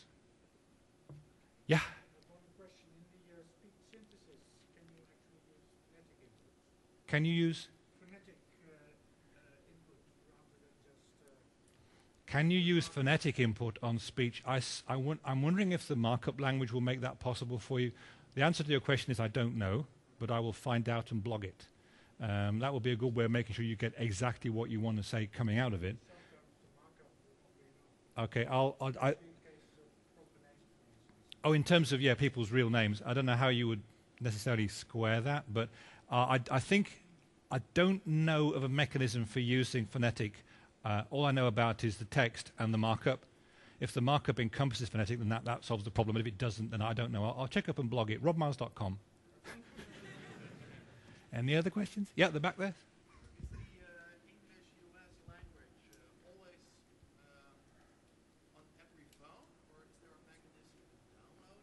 Yeah? Can you use phonetic input rather than just Can you use phonetic input on speech? I'm wondering if the markup language will make that possible for you. The answer to your question is I don't know, but I will find out and blog it. That will be a good way of making sure you get exactly what you want to say coming out of it. Okay, in terms of, people's real names, I don't know how you would necessarily square that, but I think I don't know of a mechanism for using phonetic. All I know about is the text and the markup. If the markup encompasses phonetic, then that solves the problem. But if it doesn't, then I don't know. I'll check up and blog it. robmiles.com. Any other questions? Yeah, at the back there. Is the English-US language always on every phone, or is there a mechanism to download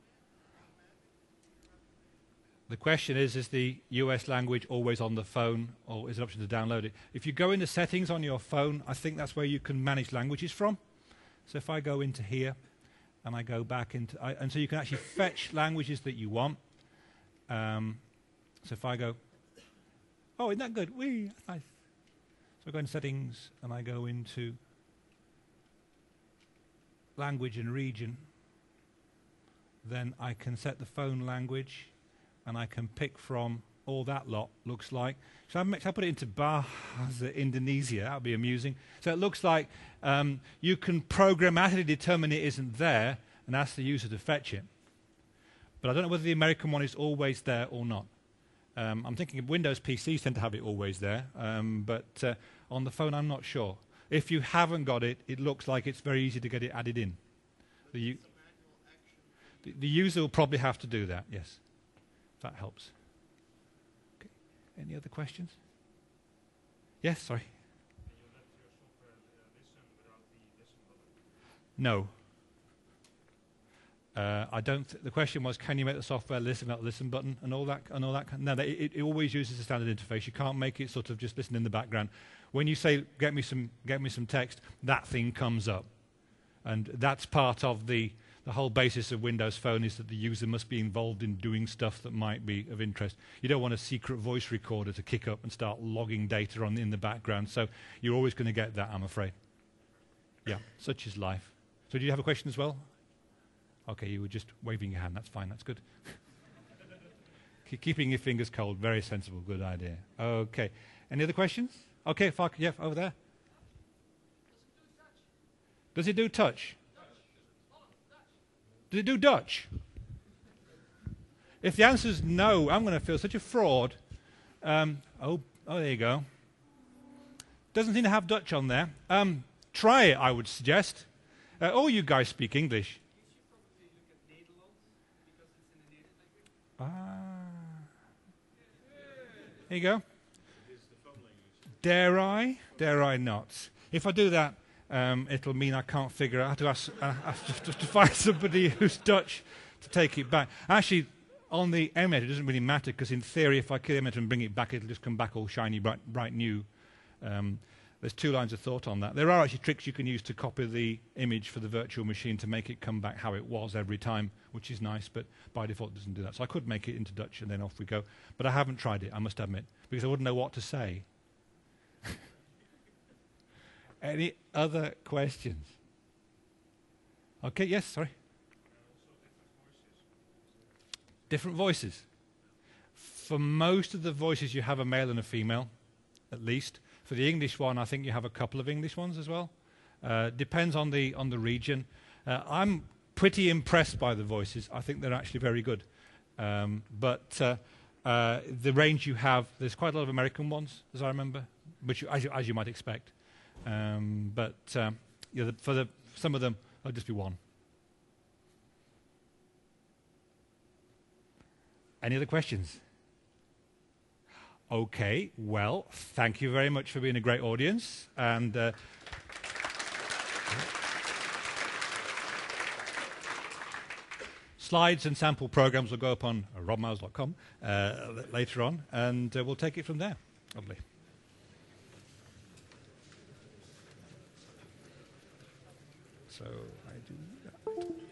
it? The question is the US language always on the phone, or is it an option to download it? If you go into settings on your phone, I think that's where you can manage languages from. So if I go into here, and I go back into, and so you can actually fetch languages that you want. So if I go, oh, isn't that good? Whee, that's nice. So I go into settings, and I go into language and region. Then I can set the phone language, and I can pick from all that lot, looks like. So I put it into Bahasa Indonesia. That would be amusing. So it looks like you can programmatically determine it isn't there and ask the user to fetch it. But I don't know whether the American one is always there or not. I'm thinking of Windows PCs tend to have it always there, but on the phone I'm not sure. If you haven't got it, it looks like it's very easy to get it added in. The user will probably have to do that, yes. If that helps. Okay. Any other questions? Yes, sorry. Can you let your software listen without the listen button? No. I don't. The question was, can you make the software listen without the listen button and all that? No, it always uses a standard interface. You can't make it sort of just listen in the background. When you say, "Get me some text," that thing comes up, and that's part of the whole basis of Windows Phone is that the user must be involved in doing stuff that might be of interest. You don't want a secret voice recorder to kick up and start logging data in the background. So you're always going to get that, I'm afraid. Yeah, such is life. So do you have a question as well? Okay, you were just waving your hand. That's fine. That's good. Keeping your fingers cold. Very sensible. Good idea. Okay. Any other questions? Okay, over there. Does it do touch? Does it do Dutch? If the answer is no, I'm going to feel such a fraud. There you go. Doesn't seem to have Dutch on there. Try it, I would suggest. All you guys speak English. There you go. Dare I? Dare I not? If I do that, it'll mean I can't figure out. I have to find somebody who's Dutch to take it back. Actually, on the emulator, it doesn't really matter because in theory, if I kill the emulator and bring it back, it'll just come back all shiny, bright new. There's two lines of thought on that. There are actually tricks you can use to copy the image for the virtual machine to make it come back how it was every time, which is nice, but by default it doesn't do that. So I could make it into Dutch and then off we go. But I haven't tried it, I must admit, because I wouldn't know what to say. Any other questions? Okay, yes, sorry. Different voices. For most of the voices you have a male and a female, at least. For the English one, I think you have a couple of English ones as well. Depends on the region. I'm pretty impressed by the voices. I think they're actually very good. But the range you have, there's quite a lot of American ones, as I remember, which as you might expect. But for some of them, there'll just be one. Any other questions? Okay, well, thank you very much for being a great audience. And slides and sample programs will go up on robmiles.com later on, and we'll take it from there. Lovely. So I do that.